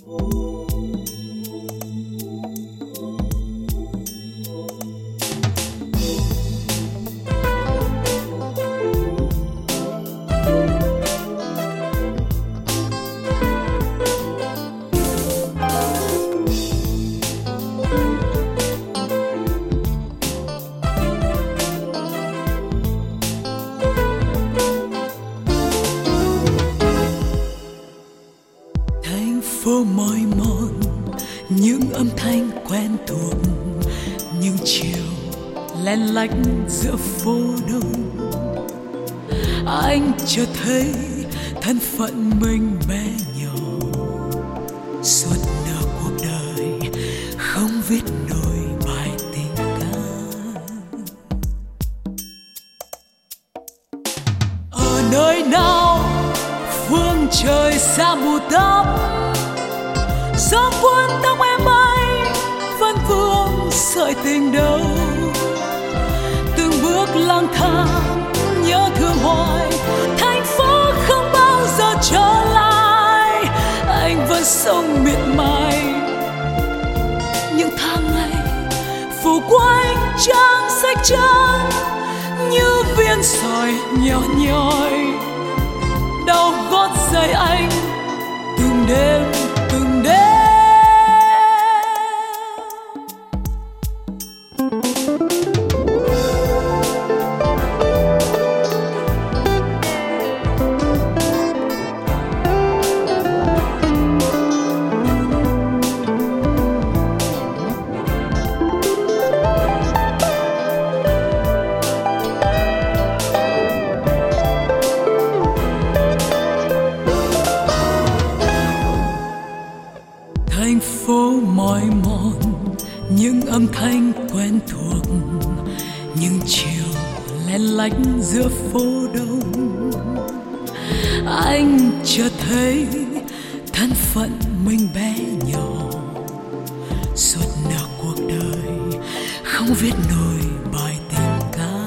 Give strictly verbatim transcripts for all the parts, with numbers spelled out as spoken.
phố mỏi mòn những âm thanh quen thuộc, những chiều len lách giữa phố đông. Anh chợt thấy thân phận mình bé nhỏ, suốt nửa cuộc đời không viết nổi bài tình ca. Ở nơi nào phương trời xa mù tóc, gió cuốn tóc em bay vẫn vương sợi tình đâu. Từng bước lang thang nhớ thương hoài, thành phố không bao giờ trở lại. Anh vẫn sống miệt mài những tháng ngày phủ quanh trang sách trắng, như viên sỏi nhỏ nhoi đau gót giày anh từng đêm từng đêm. Thành phố mỏi mòn những âm thanh quen thuộc, những chiều len lách giữa phố đông. Anh chợt thấy thân phận mình bé nhỏ, suốt nửa cuộc đời không viết nổi bài tình ca.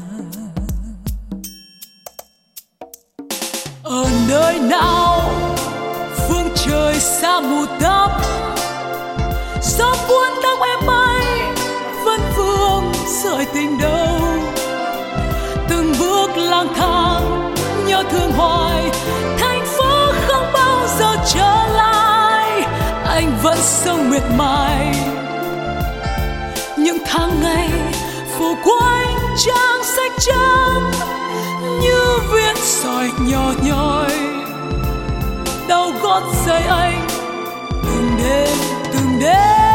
Ở nơi nào phương trời xa mù tóc, gió cuốn tóc em bay vẫn vương sợi tình đâu. Từng bước lang thang nhớ thương hoài, thành phố không bao giờ trở lại. Anh vẫn sống miệt mài những tháng ngày phủ quanh trang sách trắng, như viên sỏi nhỏ nhoi đau gót giày anh từng đêm từng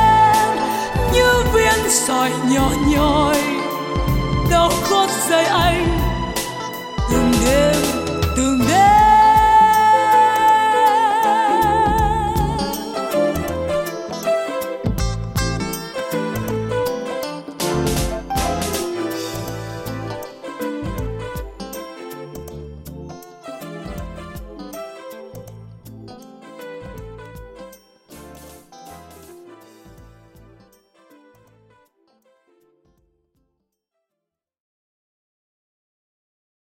đêm, như viên sỏi nhỏ nhoi đau gót giày anh